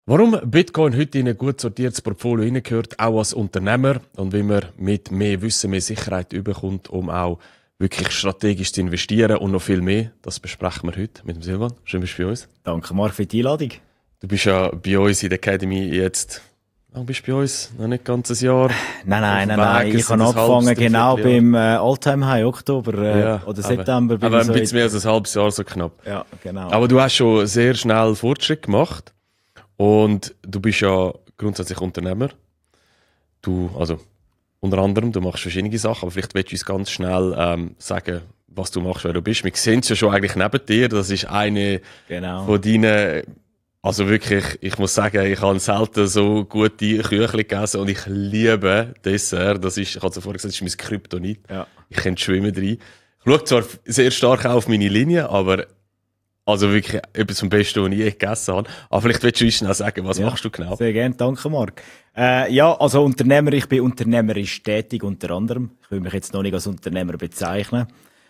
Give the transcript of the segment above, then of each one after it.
Warum Bitcoin heute in ein gut sortiertes Portfolio hineingehört, auch als Unternehmer und wie man mit mehr Wissen, mehr Sicherheit überkommt, um auch wirklich strategisch zu investieren und noch viel mehr. Das besprechen wir heute mit dem Silvan. Schön, bist du bei uns. Danke, Marc, für die Einladung. Du bist ja bei uns in der Academy jetzt. Wann bist du bei uns? Noch nicht ganz ein Jahr? Nein. Ich habe angefangen genau beim Alltime High, Oktober oder September. Aber ein bisschen mehr als ein halbes Jahr, so knapp. Ja, genau. Aber du hast schon sehr schnell Fortschritt gemacht. Und du bist ja grundsätzlich Unternehmer. Also unter anderem, du machst verschiedene Sachen, aber vielleicht willst du uns ganz schnell sagen, was du machst, wer du bist. Wir sehen es ja schon eigentlich neben dir. Das ist eine von deinen, also wirklich, ich muss sagen, ich habe selten so gute Küchli gegessen und ich liebe Dessert. Das ist, ich habe es vorher gesagt, das ist mein Kryptonit. Ja. Ich könnte schwimmen rein. Ich schaue zwar sehr stark auf meine Linie, aber also wirklich etwas vom Besten, was ich je gegessen habe. Aber vielleicht willst du uns schnell sagen, was machst du genau? Sehr gerne, danke Marc. Also Unternehmer, ich bin unternehmerisch tätig unter anderem. Ich will mich jetzt noch nicht als Unternehmer bezeichnen.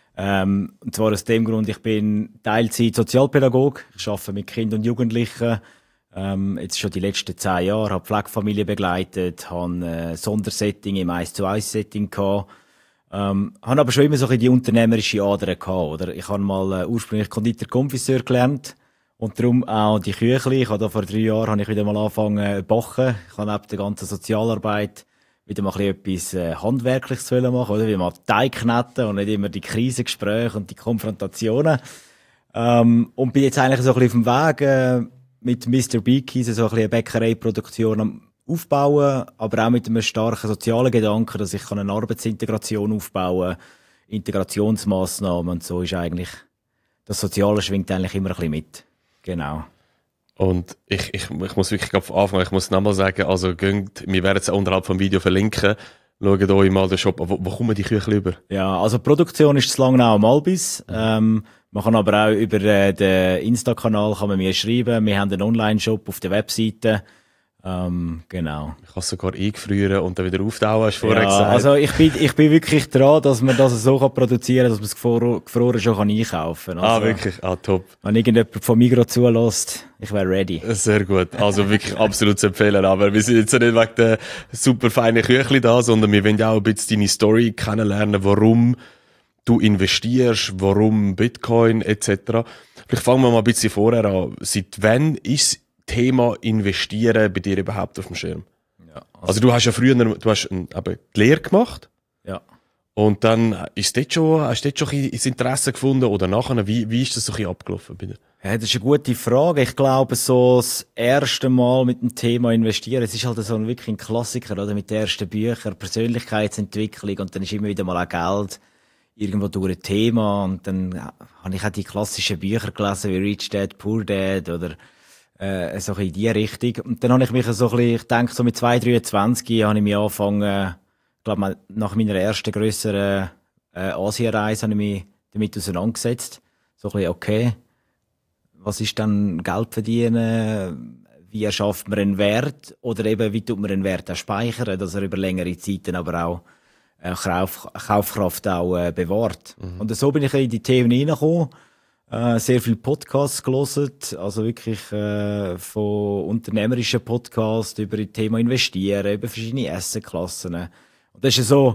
Und zwar aus dem Grund, ich bin Teilzeit Sozialpädagoge. Ich arbeite mit Kindern und Jugendlichen. Jetzt schon die letzten 10 Jahre, habe Pflegefamilien begleitet, habe ein Sondersetting im 1:1-Setting gehabt. Habe aber schon immer so ein bisschen die unternehmerische Ader gehabt, oder? Ich habe mal ursprünglich Konditor-Konfiseur gelernt und darum auch die Küchli. Ich habe da vor 3 Jahren habe ich wieder mal angefangen zu backen. Ich habe neben der ganzen Sozialarbeit wieder mal ein bisschen etwas Handwerkliches machen, oder? Wie mal Teig kneten und nicht immer die Krisengespräche und die Konfrontationen. Und bin jetzt eigentlich so ein bisschen auf dem Weg mit Mr. Beekeezer so ein bisschen eine Bäckereiproduktion am aufbauen, aber auch mit einem starken sozialen Gedanken, dass ich eine Arbeitsintegration aufbauen kann, Integrationsmaßnahmen und so ist eigentlich, das Soziale schwingt eigentlich immer ein bisschen mit. Genau. Und ich muss wirklich anfangen, ich muss nochmal sagen, also wir werden es unterhalb vom Video verlinken, schaut euch mal den Shop an, wo kommen die Küchli über? Ja, also die Produktion ist zu Langnau am Albis, man kann aber auch über den Insta-Kanal kann man mir schreiben, wir haben einen Online-Shop auf der Webseite. Genau. Ich kann es sogar eingefrieren und dann wieder auftauen, hast du vorher gesagt. Also ich bin wirklich dran, dass man das so produzieren kann, dass man es gefroren schon einkaufen kann. Also, wirklich? Top. Wenn irgendjemand von Migros zulässt, ich wäre ready. Sehr gut. Also wirklich absolut zu empfehlen. Aber wir sind jetzt nicht wegen der super feinen Küchli da, sondern wir wollen ja auch ein bisschen deine Story kennenlernen, warum du investierst, warum Bitcoin etc. Vielleicht fangen wir mal ein bisschen vorher an. Seit wann ist Thema Investieren bei dir überhaupt auf dem Schirm? Ja, also du hast ja früher die Lehre gemacht. Ja. Und dann hast du dort schon das Interesse gefunden oder nachher, wie ist das so ein bisschen abgelaufen bei dir? Ja, das ist eine gute Frage. Ich glaube, so das erste Mal mit dem Thema investieren, es ist halt so wirklich ein Klassiker, oder? Mit den ersten Büchern, Persönlichkeitsentwicklung und dann ist immer wieder mal auch Geld irgendwo durch ein Thema und dann habe ich auch die klassischen Bücher gelesen, wie Rich Dad, Poor Dad oder so in die Richtung. Und dann habe ich mich so ein bisschen, ich denke so mit 23 habe ich mich angefangen, ich glaube nach meiner ersten grösseren Asienreise habe ich mich damit auseinandergesetzt. So ein bisschen, okay, was ist dann Geld verdienen? Wie erschafft man einen Wert? Oder eben, wie tut man einen Wert auch speichern, dass er über längere Zeiten aber auch Kaufkraft auch bewahrt. Mhm. Und so bin ich in die Themen hineingekommen. Sehr viele Podcasts gelesen, also wirklich von unternehmerischen Podcasts über das Thema Investieren, über verschiedene Assetklassen. Und das ist so,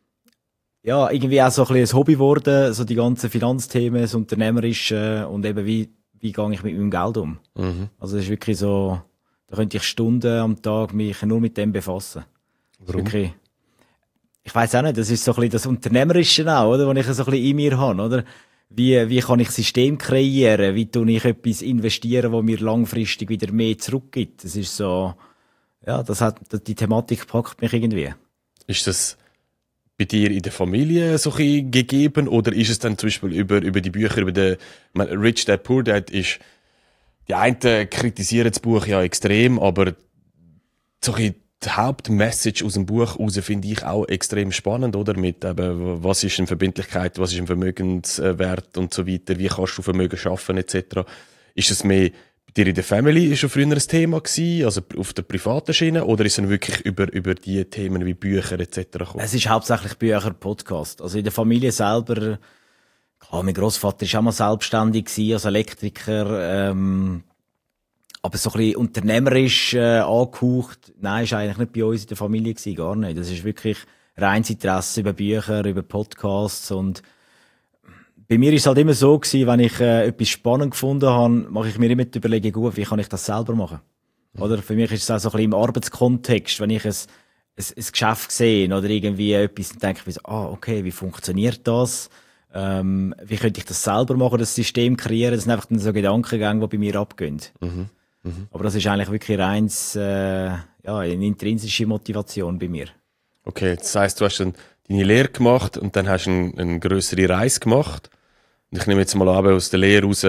ja, irgendwie auch so ein bisschen ein Hobby geworden, so die ganzen Finanzthemen, das Unternehmerische und eben wie gehe ich mit meinem Geld um. Mhm. Also das ist wirklich so, da könnte ich Stunden am Tag mich nur mit dem befassen. Warum? Wirklich, ich weiss auch nicht, das ist so ein bisschen das Unternehmerische auch, oder, was ich so ein bisschen in mir habe, oder? Wie kann ich System kreieren? Wie tue ich etwas investieren, wo mir langfristig wieder mehr zurückgibt? Das ist so, ja, die Thematik packt mich irgendwie. Ist das bei dir in der Familie so ein gegeben oder ist es dann zum Beispiel über die Bücher, über den Rich Dad, Poor Dad ist, die einen kritisieren das Buch ja extrem, aber so ein die Hauptmessage aus dem Buch raus finde ich auch extrem spannend, oder? Mit eben, was ist eine Verbindlichkeit, was ist ein Vermögenswert und so weiter, wie kannst du Vermögen schaffen etc. Ist es mehr bei dir in der Family schon früher ein Thema gewesen, also auf der privaten Schiene, oder ist es wirklich über die Themen wie Bücher etc. gekommen? Es ist hauptsächlich Bücher, Podcast. Also in der Familie selber, klar, mein Grossvater war auch mal selbstständig gewesen, als Elektriker, Aber so ein bisschen unternehmerisch angehaucht, nein, ist eigentlich nicht bei uns in der Familie gewesen, gar nicht. Das ist wirklich reines Interesse über Bücher, über Podcasts und bei mir ist es halt immer so gewesen, wenn ich etwas spannend gefunden habe, mache ich mir immer die Überlegung, gut, wie kann ich das selber machen? Oder? Für mich ist es auch so ein bisschen im Arbeitskontext, wenn ich ein Geschäft sehe oder irgendwie etwas, dann denke ich mir so, okay, wie funktioniert das? Wie könnte ich das selber machen, das System kreieren? Das sind einfach so Gedankengänge, die bei mir abgehen. Aber das ist eigentlich wirklich reins, eine intrinsische Motivation bei mir. Okay, das heisst, du hast dann deine Lehre gemacht und dann hast du eine grössere Reise gemacht. Und ich nehme jetzt mal an, aus der Lehre raus,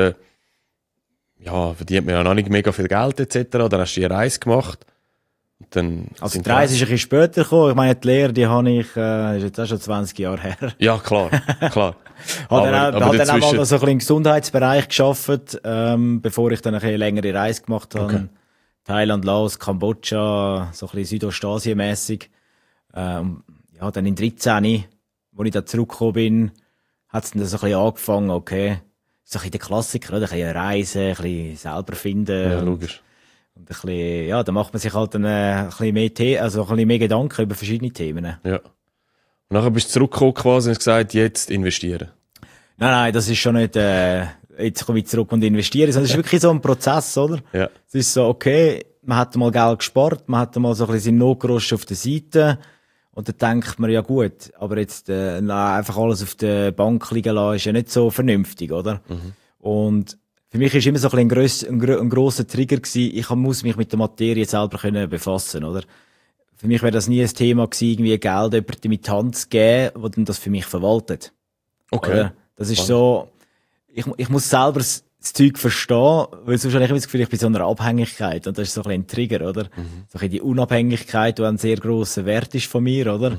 ja, verdient man ja noch nicht mega viel Geld etc. Dann hast du die Reise gemacht. Und dann also die Reise ist ein bisschen später gekommen. Ich meine, die Lehre, die habe ich, ist jetzt auch schon 20 Jahre her. Ja, klar. Habe dann auch mal so ein bisschen im Gesundheitsbereich gearbeitet, bevor ich dann eine längere Reise gemacht habe. Okay. Thailand, Laos, Kambodscha, so ein bisschen Südostasien-mässig. Dann in 13, wo ich da zurückgekommen bin, hat es dann so ein bisschen angefangen, okay, so ein bisschen der Klassiker, oder? Ein bisschen reisen, ein bisschen selber finden. Ja, logisch. Und ein bisschen, ja, da macht man sich halt ein bisschen mehr Gedanken über verschiedene Themen. Ja. Und nachher bist du zurückgekommen quasi und hast gesagt, jetzt investieren. Nein, das ist schon nicht, jetzt komme ich zurück und investiere, sondern es ist wirklich so ein Prozess, oder? Ja. Es ist so, okay, man hat mal Geld gespart, man hat mal so ein bisschen seinen Notgroschen auf der Seite. Und dann denkt man, ja gut, aber jetzt einfach alles auf der Bank liegen lassen, ist ja nicht so vernünftig, oder? Und für mich ist immer so ein grosser Trigger gewesen, ich muss mich mit der Materie selber befassen, oder? Für mich wäre das nie ein Thema gewesen, irgendwie Geld jemandem in die Hand zu geben, der dann das für mich verwaltet. Okay. Oder? Das ist so, ich muss selber das Zeug verstehen, weil sonst habe ich immer das Gefühl, ich bin so einer Abhängigkeit. Und das ist so ein bisschen ein Trigger, oder? So ein bisschen die Unabhängigkeit, die ein sehr grosser Wert ist von mir, oder?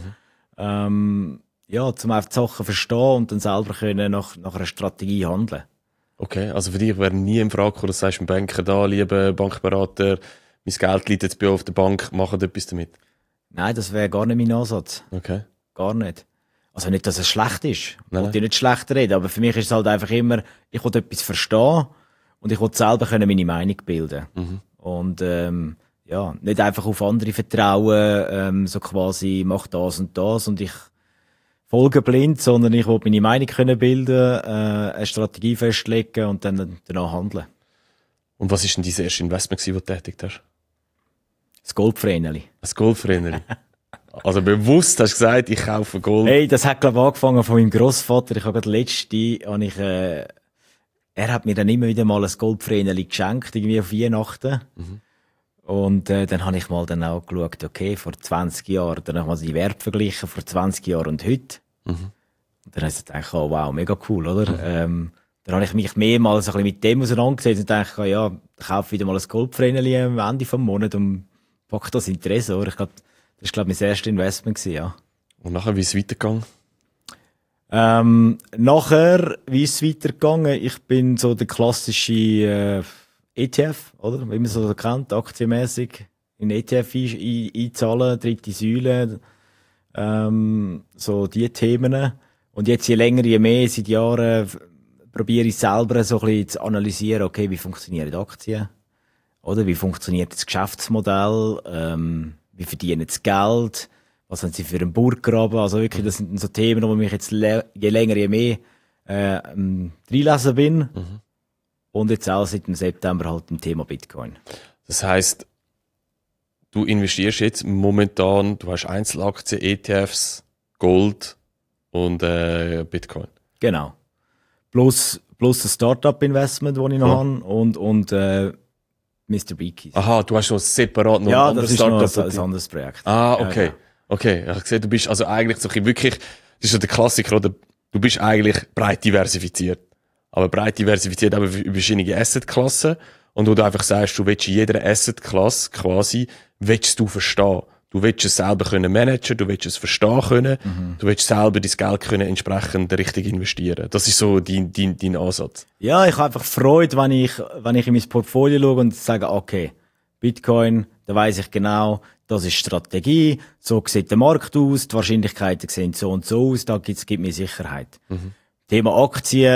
Zum einfach die Sachen verstehen und dann selber können nach einer Strategie handeln. Okay, also für dich wäre nie in Frage gekommen, dass du sagst, ein Banker da, lieber Bankberater, mein Geld liegt jetzt bei euch auf der Bank, macht etwas damit? Nein, das wäre gar nicht mein Ansatz. Okay. Gar nicht. Also nicht, dass es schlecht ist. Ich Nein. will nicht schlecht reden, aber für mich ist es halt einfach immer, ich will etwas verstehen und ich will selber meine Meinung bilden. Und nicht einfach auf andere vertrauen, so quasi, mach das und ich folge blind, sondern ich will meine Meinung können bilden, eine Strategie festlegen und dann danach handeln. Und was ist denn dein erstes Investment, das du tätigt hast? Das Goldvreneli. Das Goldvreneli. Also bewusst hast du gesagt, ich kaufe Gold. Hey, das hat glaube ich angefangen von meinem Grossvater. Ich habe gerade er hat mir dann immer wieder mal ein Goldvreneli geschenkt, irgendwie auf Weihnachten. Und dann habe ich mal dann auch geschaut, okay, vor 20 Jahren, dann habe ich mal die Werte verglichen, vor 20 Jahren und heute. Und dann habe ich gedacht, oh wow, mega cool, oder? Dann habe ich mich mehrmals ein bisschen mit dem auseinandergesetzt und dachte, ja, ich kaufe wieder mal ein Goldvreneli am Ende vom Monat und packe das Interesse, oder? Ich glaube, das war, mein erstes Investment gewesen, ja. Und nachher, wie ist es weitergegangen? Nachher, wie ist es weitergegangen? Ich bin so der klassische ETF, oder? Wie man so kennt, aktienmäßig in ETF einzahlen, dritte Säule, so die Themen. Und jetzt je länger, je mehr, seit Jahren, probiere ich selber so ein bisschen zu analysieren, okay, wie funktionieren Aktien? Oder wie funktioniert das Geschäftsmodell? Wie verdienen sie Geld? Was haben sie für einen Burggraben? Also wirklich, das sind so Themen, wo ich mich jetzt je länger, je mehr reinlesen bin. Und jetzt auch seit dem September halt im Thema Bitcoin. Das heisst, du investierst jetzt momentan, du hast Einzelaktien, ETFs, Gold und Bitcoin. Genau. Plus ein Startup-Investment, das ich noch habe und Mr. Beakies. Aha, du hast noch separat noch ein anderes Startup. Ja, das ist noch ein anderes Projekt. Ah, okay. Ja. Okay, ich habe gesehen, du bist also eigentlich so ein wirklich, das ist so der Klassiker, oder? Du bist eigentlich breit diversifiziert. Aber breit diversifiziert aber über verschiedene Assetklassen. Und wo du einfach sagst, du willst in jeder Assetklasse quasi, willst du verstehen. Du willst es selber können managen, du willst es verstehen können, du willst selber dein Geld können entsprechend richtig investieren. Das ist so dein Ansatz. Ja, ich habe einfach Freude, wenn ich in mein Portfolio schaue und sage, okay, Bitcoin, da weiss ich genau, das ist Strategie, so sieht der Markt aus, die Wahrscheinlichkeiten sehen so und so aus, da gibt mir Sicherheit. Thema Aktien,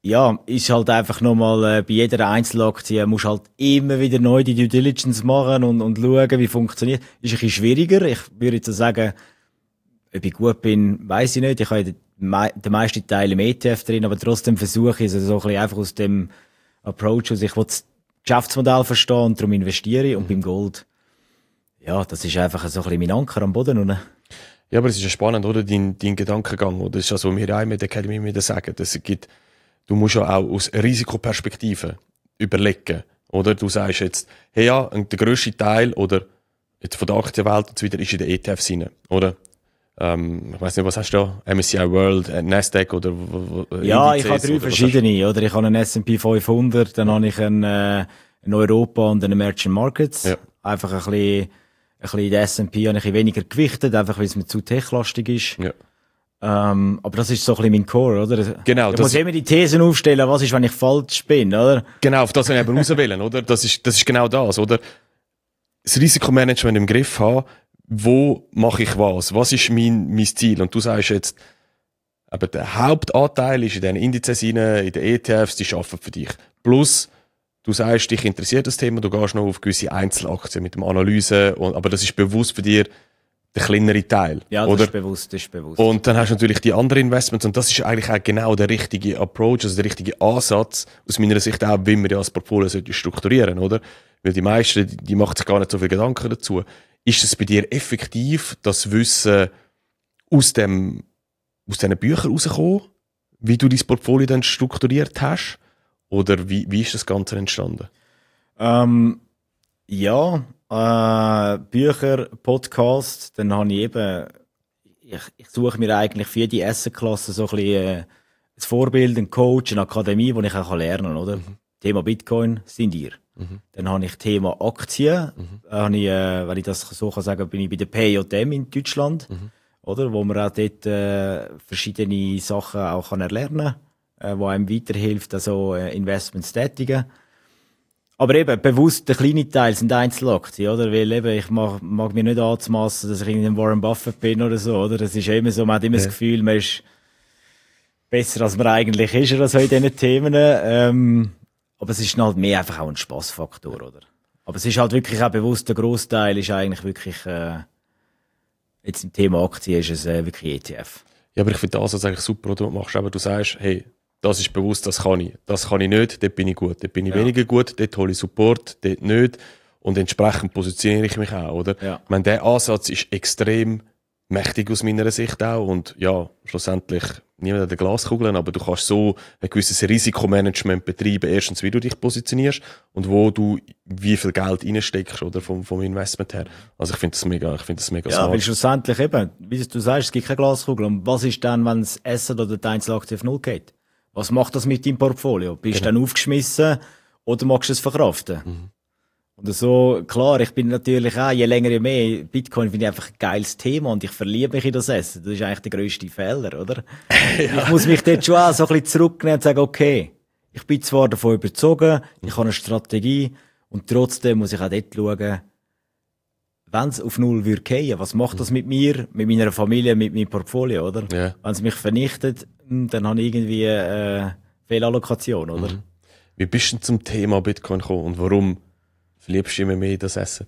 Ja, ist halt einfach nochmal, bei jeder Einzelaktie musst halt immer wieder neu die Due Diligence machen und schauen, wie funktioniert. Ist ein bisschen schwieriger. Ich würde jetzt sagen, ob ich gut bin, weiss ich nicht. Ich habe den meisten Teil im ETF drin, aber trotzdem versuche ich es so ein bisschen einfach aus dem Approach aus. Ich will das Geschäftsmodell verstehen und darum investiere ich. Und beim Gold, ja, das ist einfach so ein bisschen mein Anker am Boden. Oder? Ja, aber es ist ja spannend, oder? Dein Gedankengang. Oder? Das ist also, was wir auch mit der Academy wieder sagen. Du musst ja auch aus Risikoperspektive überlegen. Oder? Du sagst jetzt, hey ja, der grösste Teil, oder jetzt von der Aktienwelt und so weiter, ist in den ETFs rein. Oder? Ich weiss nicht, was hast du da? MSCI World, Nasdaq oder ja, Indizes, ich habe 3 verschiedene. Oder? Ich habe einen S&P 500, dann habe ich einen Europa und einen Emerging Markets. Ja. Einfach ein bisschen den S&P habe ich ein weniger gewichtet, einfach weil es mir zu techlastig ist. Ja. Aber das ist so ein bisschen mein Core, oder? Genau. Ich muss immer die Thesen aufstellen, was ist, wenn ich falsch bin, oder? Genau, auf das will ich eben rauswählen, oder? Das ist genau das, oder? Das Risikomanagement im Griff haben, wo mache ich was? Was ist mein Ziel? Und du sagst jetzt, aber der Hauptanteil ist in den Indizes rein, in den ETFs, die arbeiten für dich. Plus, du sagst, dich interessiert das Thema, du gehst noch auf gewisse Einzelaktien mit dem Analyse, aber das ist bewusst für dich der kleinere Teil. Ja, oder? Das ist bewusst. Und dann hast du natürlich die anderen Investments und das ist eigentlich auch genau der richtige Approach, also der richtige Ansatz, aus meiner Sicht auch, wie man ja das Portfolio strukturieren sollte, oder? Weil die meisten, die machen sich gar nicht so viel Gedanken dazu. Ist es bei dir effektiv, das Wissen aus diesen Büchern rausgekommen, wie du dein Portfolio dann strukturiert hast? Oder wie ist das Ganze entstanden? Ja, Bücher, Podcast, dann habe ich eben, ich suche mir eigentlich für jede Assetklasse so ein bisschen ein Vorbild, einen Coach, eine Akademie, wo ich auch lernen kann, oder? Thema Bitcoin sind ihr. Dann habe ich Thema Aktien, habe ich, wenn ich das so kann sagen, bin ich bei der PJM in Deutschland, oder? Wo man auch dort verschiedene Sachen auch kann erlernen kann, wo einem weiterhilft, also Investments tätigen. Aber eben, bewusst, der kleine Teil sind Einzelaktien, oder? Weil eben, ich mag mir nicht anzumassen, dass ich irgendein Warren Buffett bin oder so, oder? Das ist immer so, man hat immer das Gefühl, man ist besser, als man eigentlich ist, oder so in diesen Themen. Aber es ist halt mehr einfach auch ein Spassfaktor, oder? Aber es ist halt wirklich auch bewusst, der Großteil ist eigentlich wirklich, jetzt im Thema Aktien ist es wirklich ETF. Ja, aber ich finde das eigentlich super, oder? Du sagst, hey, das ist bewusst, das kann ich nicht, dort bin ich gut, dort bin ich weniger gut, dort hole ich Support, dort nicht. Und entsprechend positioniere ich mich auch, oder? Ja. Ich meine, der Ansatz ist extrem mächtig aus meiner Sicht auch. Und ja, schlussendlich, niemand hat eine Glaskugel, aber du kannst so ein gewisses Risikomanagement betreiben. Erstens, wie du dich positionierst und wo du wie viel Geld reinsteckst, oder? Vom Investment her. Also ich finde das mega smart. Ja, weil schlussendlich eben, wie du sagst, es gibt keine Glaskugel. Und was ist dann, wenn das Asset oder die Einzelaktie auf Null geht? Was macht das mit deinem Portfolio? Bist du dann aufgeschmissen oder magst du es verkraften? Und so, klar, ich bin natürlich auch, je länger je mehr, Bitcoin finde ich einfach ein geiles Thema und ich verliebe mich in das Essen. Das ist eigentlich der grösste Fehler, oder? Ja. Ich muss mich dort schon auch so ein bisschen zurücknehmen und sagen, okay, ich bin zwar davon überzogen, ich habe eine Strategie und trotzdem muss ich auch dort schauen, wenn es auf Null würde fallen, was macht das mit mir, mit meiner Familie, mit meinem Portfolio, oder? Ja. Wenn es mich vernichtet, dann habe ich irgendwie Fehlallokation, oder? Wie bist du denn zum Thema Bitcoin gekommen und warum verliebst du immer mehr in das Essen?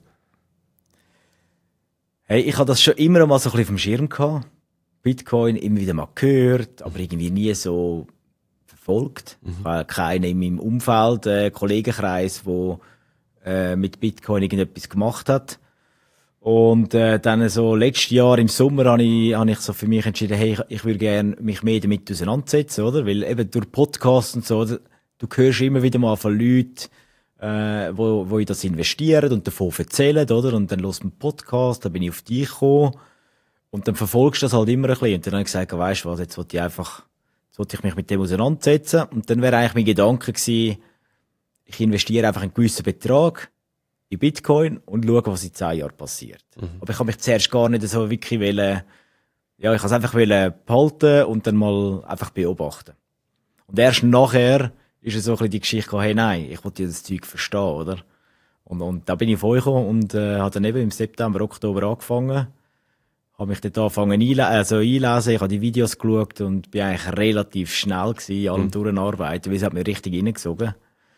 Hey, ich habe das schon immer mal so ein bisschen auf dem Schirm gehabt. Bitcoin immer wieder mal gehört, aber irgendwie nie so verfolgt. Ich habe keinen in meinem Umfeld, Kollegenkreis, der mit Bitcoin irgendetwas gemacht hat. Und dann so letztes Jahr im Sommer habe ich so für mich entschieden, hey, ich würde gerne mich mehr damit auseinandersetzen, oder? Weil eben durch Podcasts und so, du hörst immer wieder mal von Leuten, wo in das investieren und davon erzählen, oder? Und dann hörst du einen Podcast, dann bin ich auf dich gekommen und dann verfolgst du das halt immer ein bisschen. Und dann habe ich gesagt, weisst du was, jetzt wollte ich mich mit dem auseinandersetzen. Und dann wäre eigentlich mein Gedanke gewesen, ich investiere einfach einen gewissen Betrag in Bitcoin und schaue, was in 10 Jahren passiert. Aber ich habe mich zuerst gar nicht so wirklich ich habe es einfach behalten und dann mal einfach beobachten. Und erst nachher ist es so ein bisschen die Geschichte gekommen, hey, nein, ich wollte das Zeug verstehen, oder? Und da bin ich vorgekommen und habe dann eben im September, Oktober angefangen. habe mich dort angefangen einlesen, ich habe die Videos geschaut und bin eigentlich relativ schnell gewesen, allem durcharbeiten, weil es hat mich richtig reingezogen.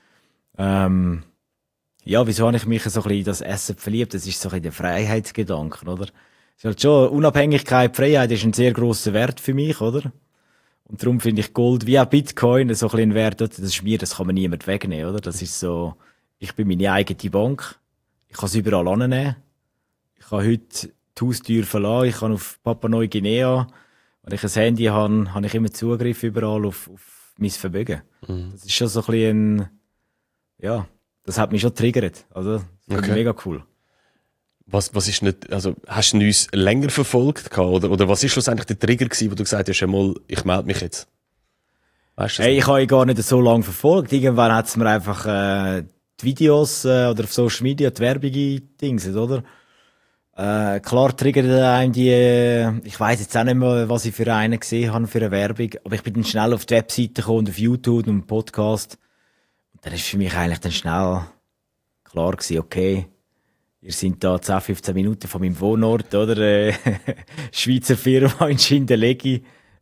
Ja, wieso habe ich mich so ein bisschen in das Essen verliebt? Das ist so ein bisschen der Freiheitsgedanke, oder? Es ist halt schon, Unabhängigkeit, Freiheit ist ein sehr grosser Wert für mich, oder? Und darum finde ich Gold wie auch Bitcoin so ein bisschen ein Wert, das ist mir, das kann man niemand wegnehmen, oder? Das ist so, ich bin meine eigene Bank, ich kann es überall annehmen, ich kann heute die Haustür verlassen, ich kann auf Papua-Neuguinea, wenn ich ein Handy habe, habe ich immer Zugriff überall auf mein Vermögen. Das ist schon so ein bisschen ja, das hat mich schon triggert, also, das ist mega cool. Was ist nicht, also, hast du uns länger verfolgt gehabt, oder was ist schlussendlich der Trigger gewesen, wo du gesagt hast, einmal, ich melde mich jetzt? Weißt du das? Hey, ich habe ihn gar nicht so lange verfolgt. Irgendwann hat es mir einfach, die Videos, oder auf Social Media, die Werbung-Dings, oder? Klar triggert einem ich weiss jetzt auch nicht mehr, was ich für einen gesehen habe, für eine Werbung, aber ich bin dann schnell auf die Webseite gekommen und auf YouTube und Podcast. Und dann ist für mich eigentlich dann schnell klar gewesen, okay, ihr seid da 10, 15 Minuten von meinem Wohnort, oder? Schweizer Firma in Schindellegi.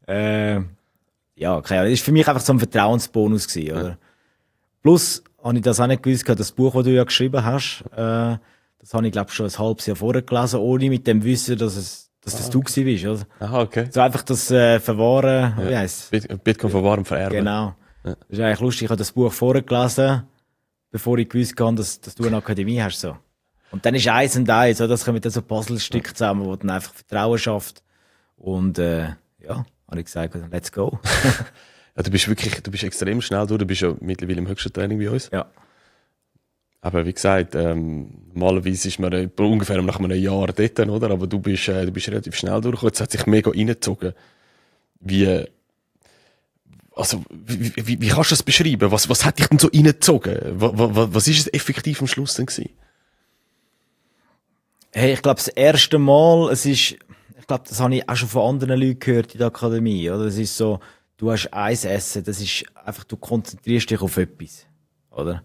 Ja, keine Ahnung. Das war für mich einfach so ein Vertrauensbonus gewesen, oder? Ja. Plus, habe ich das auch nicht gewusst, das Buch, das du ja geschrieben hast, das habe ich, glaube ich, schon ein halbes Jahr vorher gelesen, ohne mit dem Wissen, dass das du gewesen bist, oder? Aha, okay. So einfach das Verwahren, ja. Wie heisst es? Bitcoin verwahren, vererben. Genau. Ja. Das ist eigentlich lustig, ich habe das Buch vorher gelesen, bevor ich gewusst habe, dass du eine Akademie hast, so. Und dann ist eins und eins, so, das kommen dann so Puzzlestücke zusammen, wo dann einfach Vertrauen schafft. Und, ja, habe ich gesagt, let's go. Ja, du bist extrem schnell durch, du bist ja mittlerweile im höchsten Training bei uns. Ja. Aber wie gesagt, normalerweise ist man ungefähr nach einem Jahr dort, oder? Aber du bist relativ schnell durchgekommen. Es hat sich mega reingezogen. Wie kannst du das beschreiben? Was hat dich denn so reingezogen? Was ist es effektiv am Schluss denn gewesen? Hey, ich glaube, das erste Mal, ich glaube, das habe ich auch schon von anderen Leuten gehört in der Akademie, oder? Es ist so, du hast eins Essen, das ist einfach, du konzentrierst dich auf etwas, oder?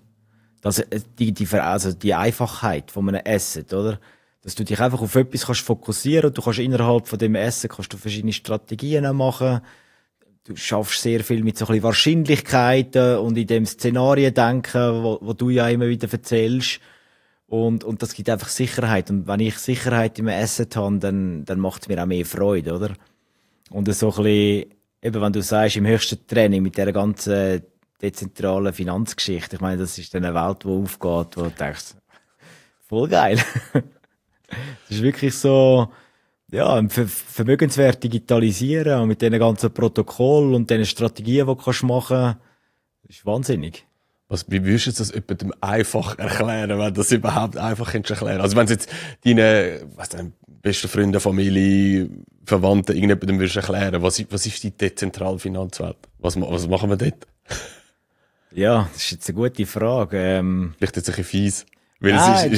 Die Einfachheit von einem Essen, oder? Dass du dich einfach auf etwas kannst fokussieren, du kannst innerhalb von dem Essen kannst du verschiedene Strategien machen. Du schaffst sehr viel mit so ein bisschen Wahrscheinlichkeiten und in dem Szenarien denken, wo du ja immer wieder erzählst. Und das gibt einfach Sicherheit. Und wenn ich Sicherheit im Essen habe, dann macht es mir auch mehr Freude, oder? Und so ein bisschen, eben, wenn du sagst, im höchsten Training mit dieser ganzen dezentralen Finanzgeschichte, ich meine, das ist dann eine Welt, die aufgeht, wo du denkst, voll geil. Es ist wirklich so, ja, ein Vermögenswert digitalisieren und mit diesen ganzen Protokollen und diesen Strategien, die du machen kannst, ist wahnsinnig. Wie würdest du das jemandem einfach erklären, wenn du das überhaupt einfach erklären kannst? Also wenn du jetzt deinen besten Freunden, Familie, Verwandten, irgendjemandem würdest erklären, was ist die dezentrale Finanzwelt? Was machen wir dort? Ja, das ist jetzt eine gute Frage. Vielleicht jetzt ein bisschen fies. Wie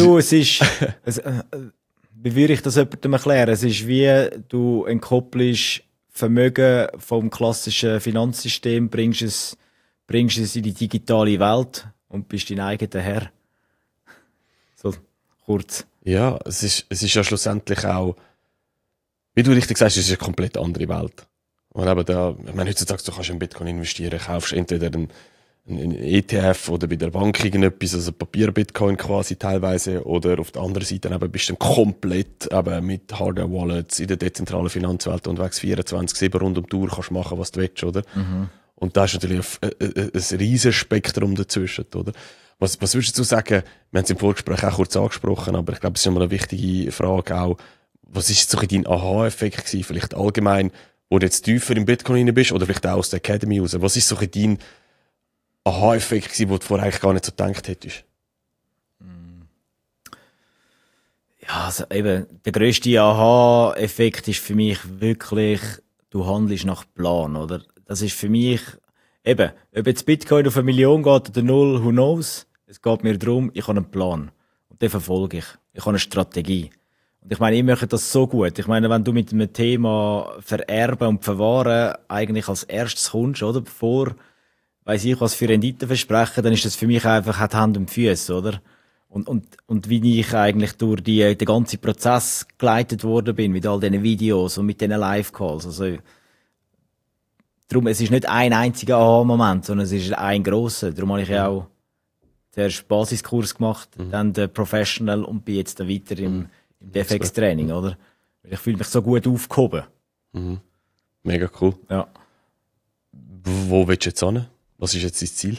würde ich das jemandem erklären? Es ist wie, du entkoppelst Vermögen vom klassischen Finanzsystem, bringst es in die digitale Welt und bist dein eigener Herr. So, kurz. Ja, es ist ja schlussendlich auch, wie du richtig sagst, es ist eine komplett andere Welt. Und eben ich meine, heutzutage, du kannst in Bitcoin investieren, kaufst entweder einen ETF oder bei der Bank irgendetwas, also Papier-Bitcoin quasi teilweise, oder auf der anderen Seite eben bist du dann komplett eben mit Hardware-Wallets in der dezentralen Finanzwelt unterwegs, 24/7 rund um die Uhr kannst machen, was du willst, oder? Mhm. Und da ist natürlich ein riesiges Spektrum dazwischen, oder? Was würdest du sagen, wir haben es im Vorgespräch auch kurz angesprochen, aber ich glaube, es ist immer eine wichtige Frage auch, was ist so dein Aha-Effekt gewesen, vielleicht allgemein, wo du jetzt tiefer im Bitcoin rein bist, oder vielleicht auch aus der Academy raus, was ist so dein Aha-Effekt gewesen, wo du vorher eigentlich gar nicht so gedacht hättest? Ja, also eben, der grösste Aha-Effekt ist für mich wirklich, du handelst nach Plan, oder? Das ist für mich, eben, ob jetzt Bitcoin auf 1 Million geht oder 0, who knows? Es geht mir darum, ich habe einen Plan. Und den verfolge ich. Ich habe eine Strategie. Und ich meine, ich mache das so gut. Ich meine, wenn du mit einem Thema Vererben und Verwahren eigentlich als erstes kommst, oder? Bevor, weiss ich, was für Renditen versprechen, dann ist das für mich einfach, hat Hand und Füße, oder? Und wie ich eigentlich durch den ganzen Prozess geleitet worden bin, mit all diesen Videos und mit diesen Live-Calls. Also, darum, es ist nicht ein einziger Aha-Moment, sondern es ist ein grosser. Darum habe ich ja auch zuerst Basiskurs gemacht, dann den Professional und bin jetzt dann weiter im DFX-Training, oder? Weil ich fühle mich so gut aufgehoben. Mega cool. Ja. Wo willst du jetzt hin? Was ist jetzt dein Ziel?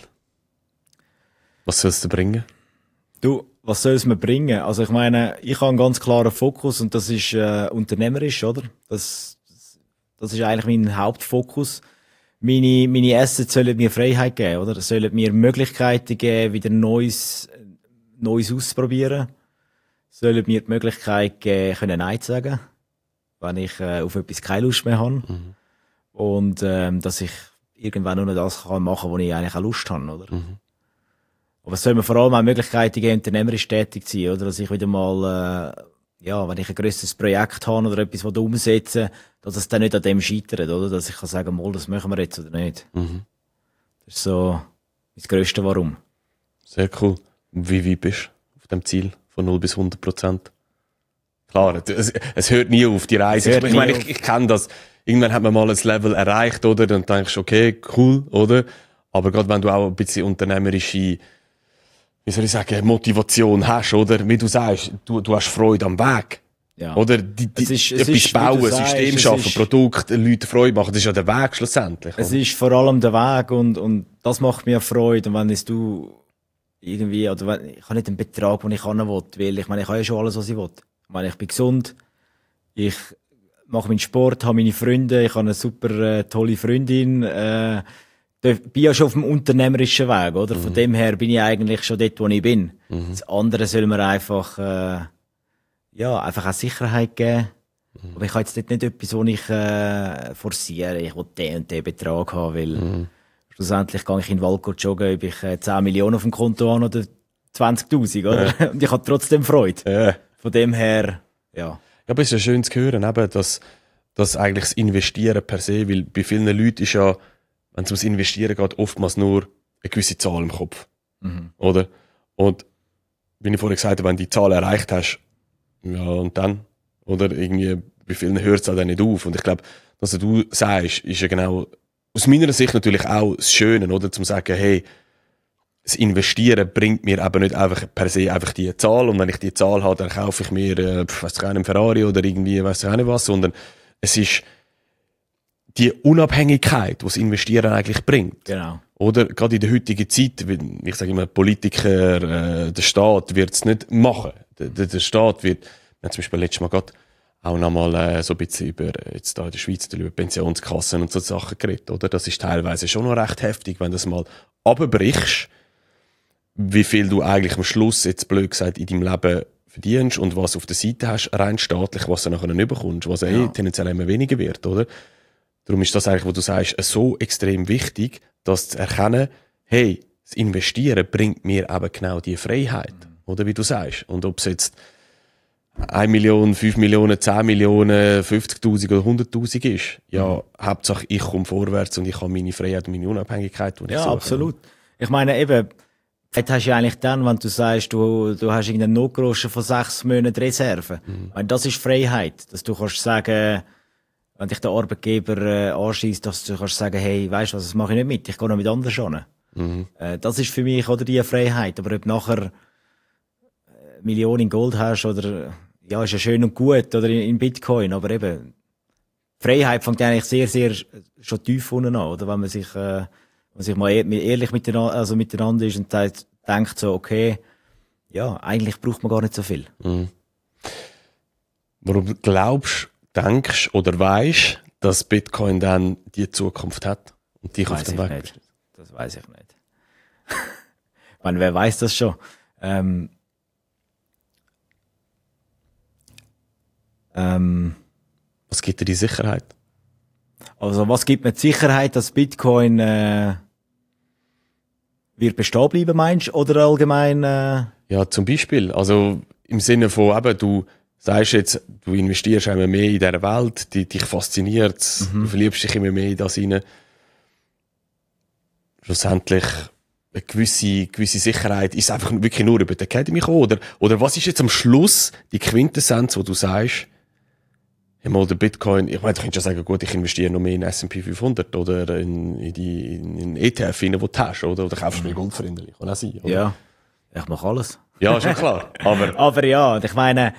Was soll es dir bringen? Du, was soll es mir bringen? Also ich meine, ich habe einen ganz klaren Fokus und das ist unternehmerisch, oder? Das ist eigentlich mein Hauptfokus. Meine Assets sollen mir Freiheit geben, oder? Es sollen mir Möglichkeiten geben, wieder Neues auszuprobieren. Sollen mir die Möglichkeit geben, können Nein zu sagen, wenn ich auf etwas keine Lust mehr habe. Und dass ich irgendwann nur noch das kann machen, wo ich eigentlich auch Lust habe, oder? Aber es soll mir vor allem auch Möglichkeiten geben, unternehmerisch tätig zu sein, oder? Dass ich wieder mal, wenn ich ein grösseres Projekt habe oder etwas umsetzen, dass es dann nicht an dem scheitert, oder? Dass ich kann sagen, mal, das machen wir jetzt oder nicht. Das ist so das grösste Warum. Sehr cool. Und wie weit bist du auf dem Ziel von 0 bis 100%? Klar, es hört nie auf, die Reise. Ich meine, ich kenne das. Irgendwann hat man mal ein Level erreicht, oder? Dann denkst du, okay, cool, oder? Aber gerade wenn du auch ein bisschen unternehmerische, wie soll ich sagen, Motivation hast, oder? Wie du sagst, du hast Freude am Weg. Ja. Oder etwas bauen, System schaffen, Produkte, Leute Freude machen, das ist ja der Weg schlussendlich. Es ist vor allem der Weg und das macht mir Freude. Und wenn es du irgendwie, oder wenn, ich habe nicht den Betrag, den ich haben will, weil ich meine, ich habe ja schon alles, was ich will. Ich meine, ich bin gesund, ich mache meinen Sport, habe meine Freunde, ich habe eine super tolle Freundin, bin ja schon auf dem unternehmerischen Weg, oder? Von dem her bin ich eigentlich schon dort, wo ich bin. Das andere soll mir einfach, einfach auch Sicherheit geben. Aber ich habe jetzt dort nicht etwas, wo ich forciere. Ich will den und den Betrag haben, weil schlussendlich gehe ich in den Wald joggen, ob ich 10 Millionen auf dem Konto habe oder 20'000, oder? Ja. Und ich habe trotzdem Freude. Ja. Von dem her, ja. Ja, aber es ist ja schön zu hören, eben, dass eigentlich das Investieren per se, weil bei vielen Leuten ist ja, wenn es ums Investieren geht, oftmals nur eine gewisse Zahl im Kopf. Oder? Und wie ich vorhin gesagt habe, wenn du die Zahl erreicht hast, ja, und dann? Oder irgendwie, bei vielen hört es auch dann nicht auf. Und ich glaube, was du sagst, ist ja genau, aus meiner Sicht natürlich auch das Schöne, oder? Zum sagen, hey, das Investieren bringt mir eben nicht einfach per se einfach die Zahl. Und wenn ich die Zahl habe, dann kaufe ich mir, einen Ferrari oder irgendwie, weiss ich auch nicht was, sondern es ist die Unabhängigkeit, die das Investieren eigentlich bringt. Genau. Oder gerade in der heutigen Zeit, ich sage immer, Politiker, der Staat wird es nicht machen. Der Staat wird, wir haben zum Beispiel letztes Mal gerade auch nochmal so ein bisschen über, jetzt da in der Schweiz, über Pensionskassen und so Sachen geredet, oder? Das ist teilweise schon noch recht heftig, wenn du das mal runterbrichst, wie viel du eigentlich am Schluss, jetzt blöd gesagt, in deinem Leben verdienst und was auf der Seite hast, rein staatlich, was du nachher nicht bekommst, was tendenziell immer weniger wird, oder? Darum ist das eigentlich, was du sagst, so extrem wichtig, das zu erkennen, hey, das Investieren bringt mir eben genau die Freiheit, oder wie du sagst. Und ob es jetzt 1 Million, 5 Millionen, 10 Millionen, 50'000 oder 100'000 ist, ja, Hauptsache ich komme vorwärts und ich habe meine Freiheit und meine Unabhängigkeit, die ich suche. Ja, absolut. Ich meine eben, das hast du ja eigentlich dann, wenn du sagst, du hast irgendeinen Notgroschen von 6 Monaten Reserve. Ich meine, das ist Freiheit, dass du kannst sagen, wenn dich der Arbeitgeber anschießt, dass du kannst sagen, hey, weißt du was, das mache ich nicht mit, ich gehe noch mit anderen hin. Das ist für mich oder die Freiheit. Aber ob nachher Millionen in Gold hast oder, ja, ist ja schön und gut, oder in Bitcoin, aber eben, Freiheit fängt eigentlich sehr, sehr schon tief unten an, oder? Wenn man sich mal ehrlich miteinander ist und denkt so, okay, ja, eigentlich braucht man gar nicht so viel. Warum glaubst, denkst oder weißt, dass Bitcoin dann die Zukunft hat und dich auf dem Weg bist? Das weiß ich nicht. Ich meine, wer weiß das schon? Was gibt dir die Sicherheit? Also, was gibt mir die Sicherheit, dass Bitcoin wird bestehen bleiben, meinst du? Oder allgemein? Ja, zum Beispiel. Also im Sinne von, eben, du sagst jetzt, du investierst immer mehr in dieser Welt, dich fasziniert, du verliebst dich immer mehr in das hinein. Schlussendlich eine gewisse Sicherheit, ist es einfach wirklich nur über die Academy gekommen? Oder was ist jetzt am Schluss die Quintessenz, wo du sagst, mal der Bitcoin, ich meine, du könntest ja sagen, gut, ich investiere noch mehr in S&P 500 oder in ETF, den du hast, oder kaufst mir Goldveränderung, kann auch sein, oder? Ja, ich mache alles. Ja, schon klar. Aber ja, ich meine,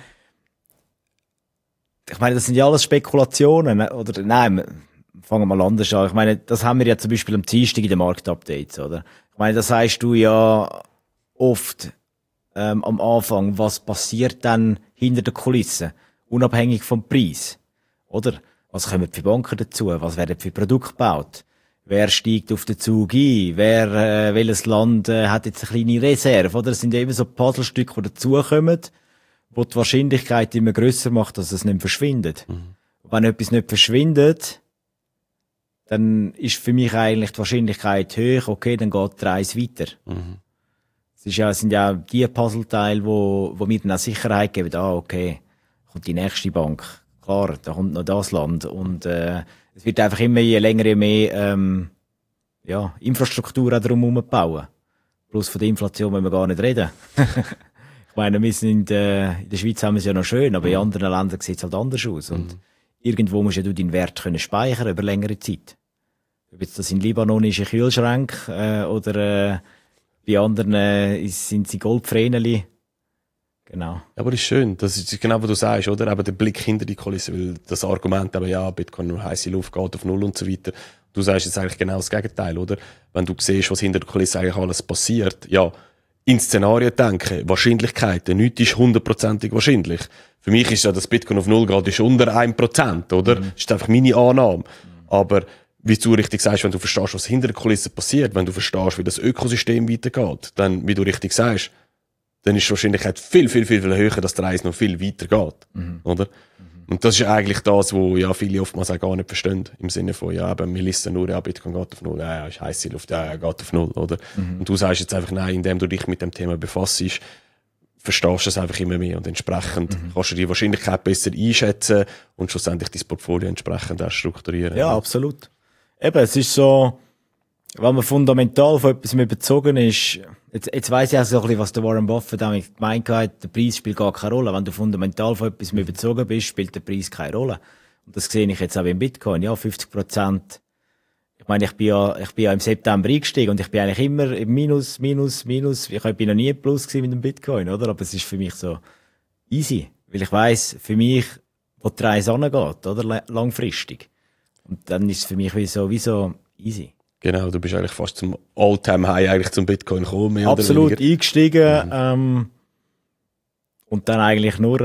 das sind ja alles Spekulationen, oder? Nein, fangen wir mal anders an. Ich meine, das haben wir ja zum Beispiel am Dienstag in den Marktupdates, oder? Ich meine, das sagst du ja oft am Anfang, was passiert dann hinter den Kulissen, unabhängig vom Preis, oder? Was kommen für Banken dazu? Was werden für Produkte gebaut? Wer steigt auf den Zug ein? Welches Land hat jetzt eine kleine Reserve, oder? Das sind ja immer so Puzzlestücke, die dazukommen, wo die Wahrscheinlichkeit immer grösser macht, dass es nicht verschwindet. Mhm. Wenn etwas nicht verschwindet, dann ist für mich eigentlich die Wahrscheinlichkeit hoch, okay, dann geht die Reise weiter. Mhm. Es sind ja die Puzzleteile, wo mir dann auch Sicherheit geben, okay, kommt die nächste Bank, klar, da kommt noch das Land und es wird einfach immer je länger, je mehr Infrastruktur auch drumherum bauen. Plus von der Inflation wollen wir gar nicht reden. Ich meine, wir sind in der Schweiz haben wir es ja noch schön, aber in anderen Ländern sieht es halt anders aus. Und irgendwo musst ja du deinen Wert können speichern über längere Zeit. Ob jetzt das in Libanon ist ein Kühlschrank oder bei anderen sind sie Goldvreneli. Genau. Aber das ist schön, das ist genau, was du sagst, oder? Aber der Blick hinter die Kulisse, weil das Argument, aber ja, Bitcoin nur heisse Luft geht auf Null und so weiter. Du sagst jetzt eigentlich genau das Gegenteil, oder? Wenn du siehst, was hinter der Kulisse eigentlich alles passiert, ja, in Szenarien denken, Wahrscheinlichkeiten, nichts ist 100%ig wahrscheinlich. Für mich ist ja, dass Bitcoin auf Null geht, ist unter 1%, oder? Das ist einfach meine Annahme. Aber, wie du richtig sagst, wenn du verstehst, was hinter der Kulisse passiert, wenn du verstehst, wie das Ökosystem weitergeht, dann, wie du richtig sagst, dann ist die Wahrscheinlichkeit viel, viel, viel, viel höher, dass der Reise noch viel weiter geht. Oder? Und das ist eigentlich das, was ja viele oftmals auch gar nicht verstehen. Im Sinne von, ja, eben, wir listen nur, ja, Bitcoin geht auf Null, ja, ist heisse Luft, ja, geht auf Null, oder? Und du sagst jetzt einfach, nein, indem du dich mit dem Thema befasst, verstehst du es einfach immer mehr und entsprechend kannst du die Wahrscheinlichkeit besser einschätzen und schlussendlich dein Portfolio entsprechend auch strukturieren. Ja, absolut. Eben, es ist so, wenn man fundamental von etwas überzogen ist, jetzt weiss ich auch so ein bisschen, was der Warren Buffett damit gemeint hat, der Preis spielt gar keine Rolle. Wenn du fundamental von etwas überzogen bist, spielt der Preis keine Rolle. Und das sehe ich jetzt auch beim Bitcoin. Ja, 50%. Ich meine, ich bin ja im September eingestiegen und ich bin eigentlich immer im Minus. Ich bin noch nie im Plus gewesen mit dem Bitcoin, oder? Aber es ist für mich so easy. Weil ich weiss, für mich, wo die Reise angeht, oder? Langfristig. Und dann ist es für mich wie so easy. Genau, du bist eigentlich fast zum All-Time-High eigentlich zum Bitcoin gekommen. Mehr absolut, oder weniger. Eingestiegen. Und dann eigentlich nur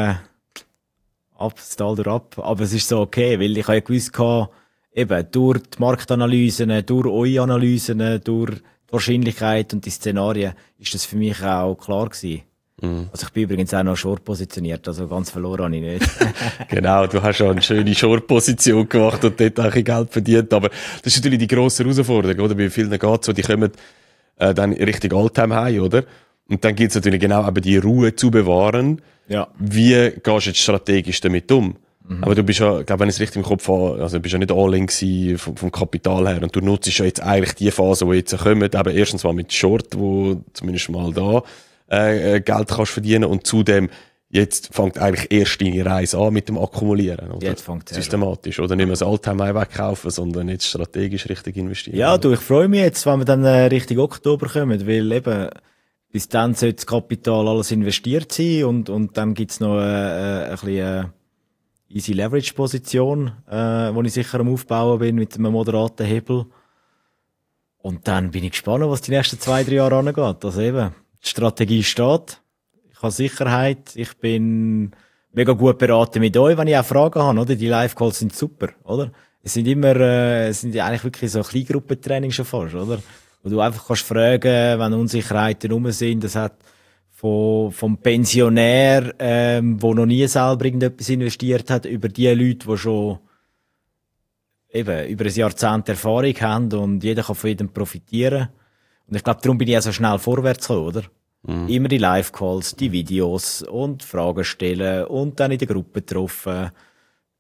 das Tal durch ab. Aber es ist so okay, weil ich habe ja gewusst, eben durch die Marktanalysen, durch eure Analysen, durch die Wahrscheinlichkeit und die Szenarien, ist das für mich auch klar gewesen. Also ich bin übrigens auch noch Short positioniert, also ganz verloren habe ich nicht. Genau, du hast schon eine schöne Short-Position gemacht und dort auch Geld verdient, aber das ist natürlich die grosse Herausforderung, oder? Bei vielen geht so, die kommen dann Richtung All-Time-High, oder? Und dann gilt es natürlich genau eben die Ruhe zu bewahren. Ja. Wie gehst du jetzt strategisch damit um? Aber du bist ja, glaube wenn ich es richtig im Kopf habe, also du bist ja nicht all-in gewesen vom Kapital her und du nutzt ja jetzt eigentlich die Phase, die jetzt kommen, eben erstens mal mit Short, wo zumindest mal da Geld kannst verdienen und zudem jetzt fängt eigentlich erst deine Reise an mit dem Akkumulieren, oder? Jetzt fängt es systematisch, oder? Nicht mehr das Alltime wegkaufen, sondern jetzt strategisch richtig investieren. Ja, du, ich freue mich jetzt, wenn wir dann Richtung Oktober kommen, weil eben bis dann sollte das Kapital alles investiert sein und dann gibt's noch ein bisschen easy Leverage Position, wo ich sicher am Aufbauen bin mit einem moderaten Hebel. Und dann bin ich gespannt, was die nächsten 2-3 Jahre angeht. Also eben, die Strategie steht. Ich habe Sicherheit. Ich bin mega gut beraten mit euch, wenn ich auch Fragen habe, oder? Die Live-Calls sind super, oder? Es sind immer, es sind ja eigentlich wirklich so Kleingruppentraining schon fast, oder? Wo du einfach kannst fragen, wenn Unsicherheiten rum sind. Das hat vom Pensionär, wo noch nie selber irgendetwas investiert hat, über die Leute, die schon eben über ein Jahrzehnt Erfahrung haben und jeder kann von jedem profitieren. Und ich glaube, darum bin ich auch so schnell vorwärts gekommen, oder? Immer die Live-Calls, die Videos und Fragen stellen und dann in der Gruppe getroffen.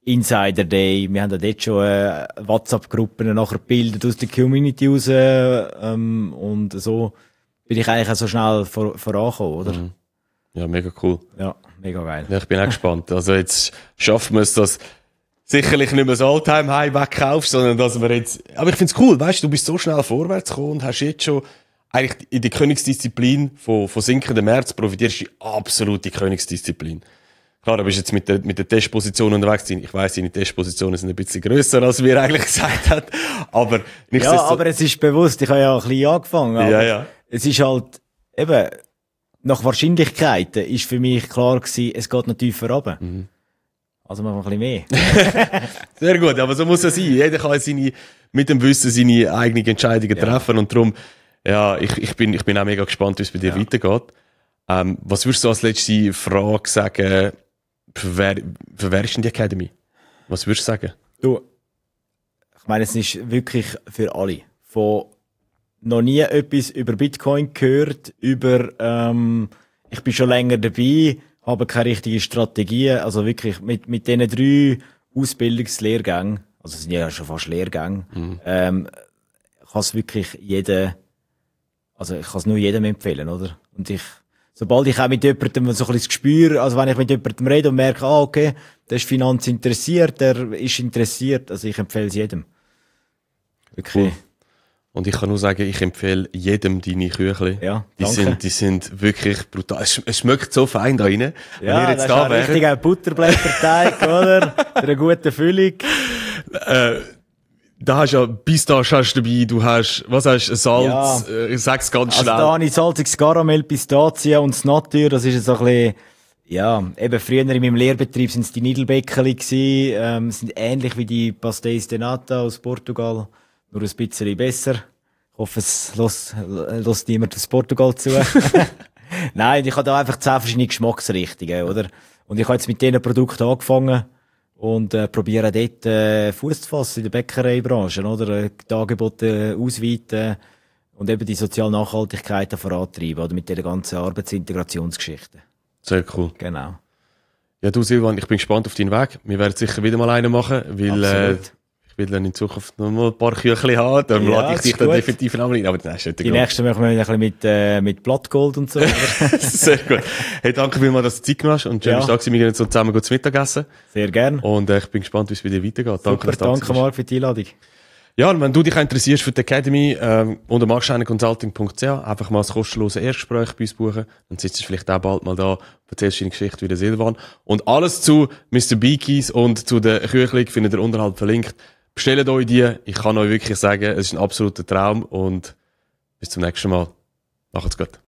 Insider Day. Wir haben ja dort schon WhatsApp-Gruppen nachher gebildet aus der Community raus. Und so bin ich eigentlich auch so schnell vorangekommen, oder? Mhm. Ja, mega cool. Ja, mega geil. Ja, ich bin auch gespannt. Also jetzt schaffen wir es, dass sicherlich nicht mehr das Alltime-High wegkaufst, sondern dass wir jetzt... Aber ich find's cool, weißt du, bist so schnell vorwärts gekommen und hast jetzt schon eigentlich in der Königsdisziplin von sinkendem März profitierst du die absolute Königsdisziplin. Klar, du bist jetzt mit der Testposition unterwegs. Ich weiss, deine Testpositionen sind ein bisschen grösser, als wir eigentlich gesagt haben. Aber nicht ja, aber es ist bewusst, ich habe ja ein bisschen angefangen. Aber ja. Es ist halt, eben, nach Wahrscheinlichkeiten ist für mich klar gewesen, es geht noch tiefer runter. Mhm. Also machen wir ein bisschen mehr. Sehr gut, aber so muss es sein. Jeder kann mit dem Wissen seine eigenen Entscheidungen treffen. Und darum, ja, ich bin auch mega gespannt, wie es bei dir weitergeht. Was würdest du als letzte Frage sagen, für wer ist denn die Academy? Was würdest du sagen? Du, ich meine, es ist wirklich für alle. Von noch nie etwas über Bitcoin gehört, über, ich bin schon länger dabei, habe keine richtige Strategie, also wirklich mit diesen 3 Ausbildungslehrgängen, also es sind ja schon fast Lehrgänge, kann es wirklich ich kann es nur jedem empfehlen, oder? Und sobald ich auch mit jemandem so ein bisschen das Gespür, also wenn ich mit jemandem rede und merke, okay, der ist finanzinteressiert, der ist interessiert, also ich empfehle es jedem. Wirklich. Cool. Und ich kann nur sagen, ich empfehle jedem deine Küchli. Ja, die sind wirklich brutal. Es schmeckt so fein da rein. Ja, das ist ein richtiger Butterblätterteig, oder? Für eine gute Füllung. Da hast du ja Pistache hast du dabei, du hast, was hast du, Salz, sag's ganz schnell. Also da habe ich salziges Karamell, Pistazie und das Natur, das ist so ein bisschen, ja, eben früher in meinem Lehrbetrieb sind es die Niedelbäckeli gewesen, sind ähnlich wie die Pastéis de Nata aus Portugal, nur ein bisschen besser. Ich hoffe, es lässt niemand aus Portugal zu. Nein, ich habe da einfach 10 verschiedene Geschmacksrichtungen, oder? Und ich habe jetzt mit diesen Produkten angefangen und probiere dort Fuß zu fassen in der Bäckereibranche, oder? Die Angebote ausweiten und eben die soziale Nachhaltigkeit vorantreiben, oder? Mit dieser ganzen Arbeitsintegrationsgeschichte. Sehr cool. Genau. Ja, du Silvan, ich bin gespannt auf deinen Weg. Wir werden sicher wieder mal einen machen, weil ich will dann in Zukunft noch mal ein paar Küchli haben. Dann lade ich dich dann definitiv noch mal rein. Aber das ist nicht die nächsten machen wir ein bisschen mit Blattgold und so. Sehr gut. Hey, danke vielmals, dass du Zeit genommen hast. Und schön, dass wir gehen so zusammen gut zu Mittagessen. Sehr gern. Und ich bin gespannt, wie es bei dir weitergeht. Super, danke Marc für die Einladung. Ja, und wenn du dich interessierst für die Academy, unter markscheinerconsulting.ch einfach mal ein kostenloses Erstgespräch bei uns buchen. Dann sitzt du vielleicht auch bald mal da, erzählst deine Geschichte wie der Silvan. Und alles zu Mr. Beekeys und zu der Küchli findet ihr unterhalb verlinkt. Bestellt euch die. Ich kann euch wirklich sagen, es ist ein absoluter Traum und bis zum nächsten Mal. Macht's gut.